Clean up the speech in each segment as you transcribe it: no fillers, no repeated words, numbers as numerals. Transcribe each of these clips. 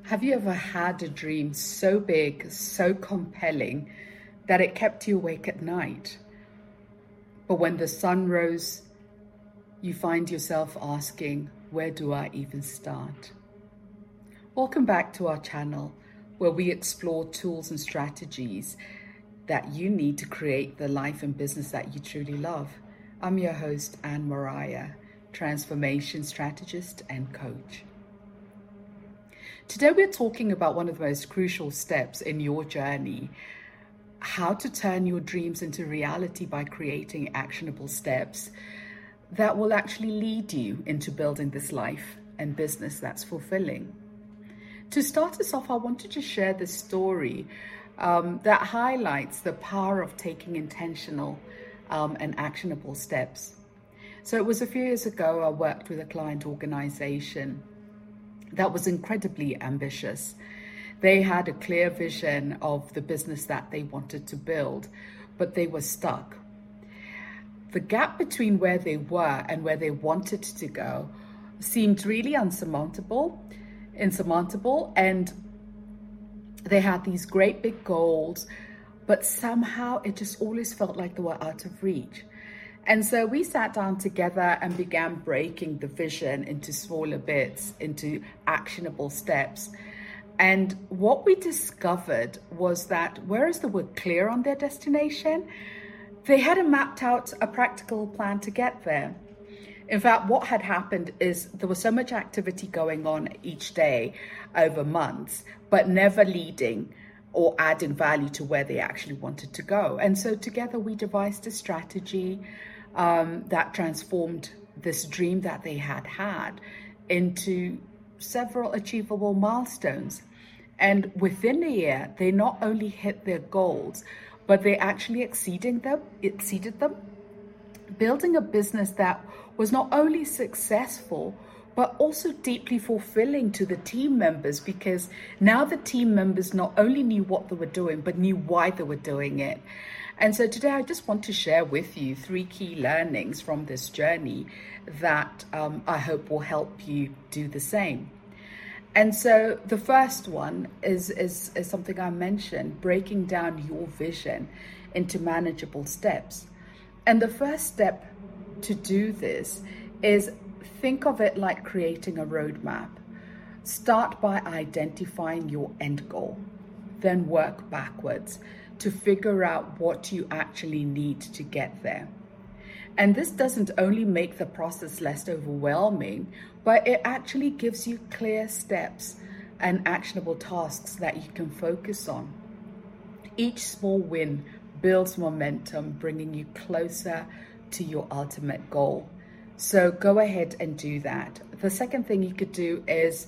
Have you ever had a dream so big, so compelling, that it kept you awake at night? But when the sun rose, you find yourself asking, where do I even start? Welcome back to our channel, where we explore tools and strategies that you need to create the life and business that you truly love. I'm your host, Anne Mariah, transformation strategist and coach. Today, we're talking about one of the most crucial steps in your journey, how to turn your dreams into reality by creating actionable steps that will actually lead you into building this life and business that's fulfilling. To start us off, I wanted to share this story that highlights the power of taking intentional and actionable steps. So it was a few years ago, I worked with a client organization that was incredibly ambitious. They had a clear vision of the business that they wanted to build, but they were stuck. The gap between where they were and where they wanted to go seemed really insurmountable, and they had these great big goals, but somehow it just always felt like they were out of reach. And so we sat down together and began breaking the vision into smaller bits, into actionable steps. And what we discovered was that whereas they were clear on their destination, they hadn't mapped out a practical plan to get there. In fact, what had happened is there was so much activity going on each day over months, but never leading or adding value to where they actually wanted to go. And so together we devised a strategy that transformed this dream that they had into several achievable milestones. And within a year, they not only hit their goals, but they actually exceeded them, building a business that was not only successful, but also deeply fulfilling to the team members, because now the team members not only knew what they were doing, but knew why they were doing it. And so today I just want to share with you 3 key learnings from this journey that I hope will help you do the same. And so the first one is something I mentioned, breaking down your vision into manageable steps. And the first step to do this is think of it like creating a roadmap. Start by identifying your end goal, then work backwards to figure out what you actually need to get there. And this doesn't only make the process less overwhelming, but it actually gives you clear steps and actionable tasks that you can focus on. Each small win builds momentum, bringing you closer to your ultimate goal. So go ahead and do that. The second thing you could do is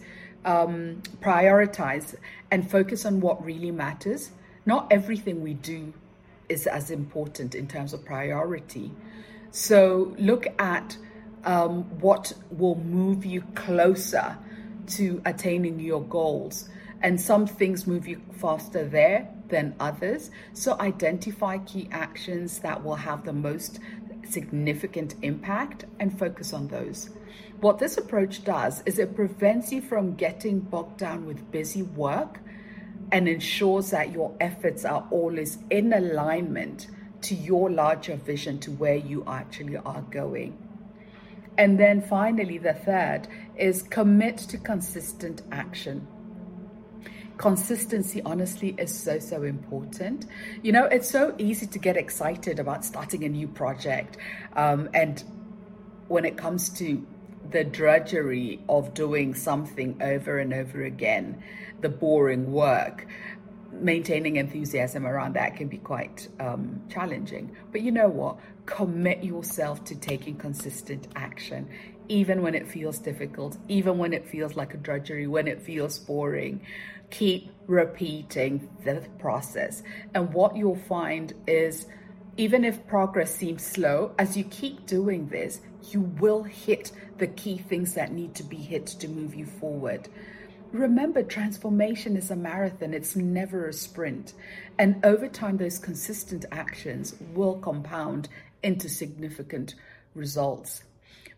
prioritize and focus on what really matters. Not everything we do is as important in terms of priority. So look at what will move you closer to attaining your goals. And some things move you faster there than others. So identify key actions that will have the most significant impact and focus on those. What this approach does is it prevents you from getting bogged down with busy work and ensures that your efforts are always in alignment to your larger vision, to where you actually are going. And then finally, the third is commit to consistent action. Consistency, honestly, is so important. You know, it's so easy to get excited about starting a new project. And when it comes to the drudgery of doing something over and over again, the boring work, maintaining enthusiasm around that can be quite challenging. But you know what? Commit yourself to taking consistent action, even when it feels difficult, even when it feels like a drudgery, when it feels boring. Keep repeating the process. And what you'll find is, even if progress seems slow, as you keep doing this, you will hit the key things that need to be hit to move you forward. Remember, transformation is a marathon. It's never a sprint. And over time, those consistent actions will compound into significant results.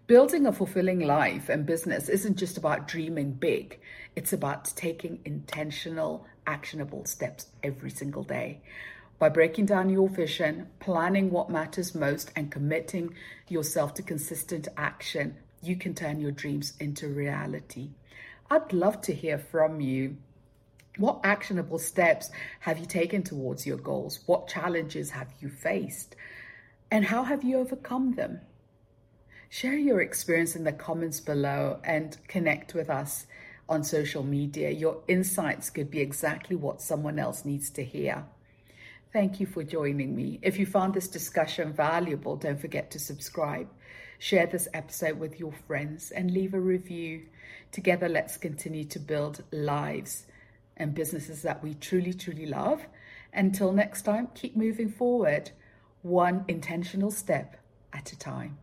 Building a fulfilling life and business isn't just about dreaming big. It's about taking intentional, actionable steps every single day. By breaking down your vision, planning what matters most, and committing yourself to consistent action, you can turn your dreams into reality. I'd love to hear from you. What actionable steps have you taken towards your goals? What challenges have you faced? And how have you overcome them? Share your experience in the comments below and connect with us on social media. Your insights could be exactly what someone else needs to hear. Thank you for joining me. If you found this discussion valuable, don't forget to subscribe. Share this episode with your friends and leave a review. Together, let's continue to build lives and businesses that we truly, truly love. Until next time, keep moving forward, one intentional step at a time.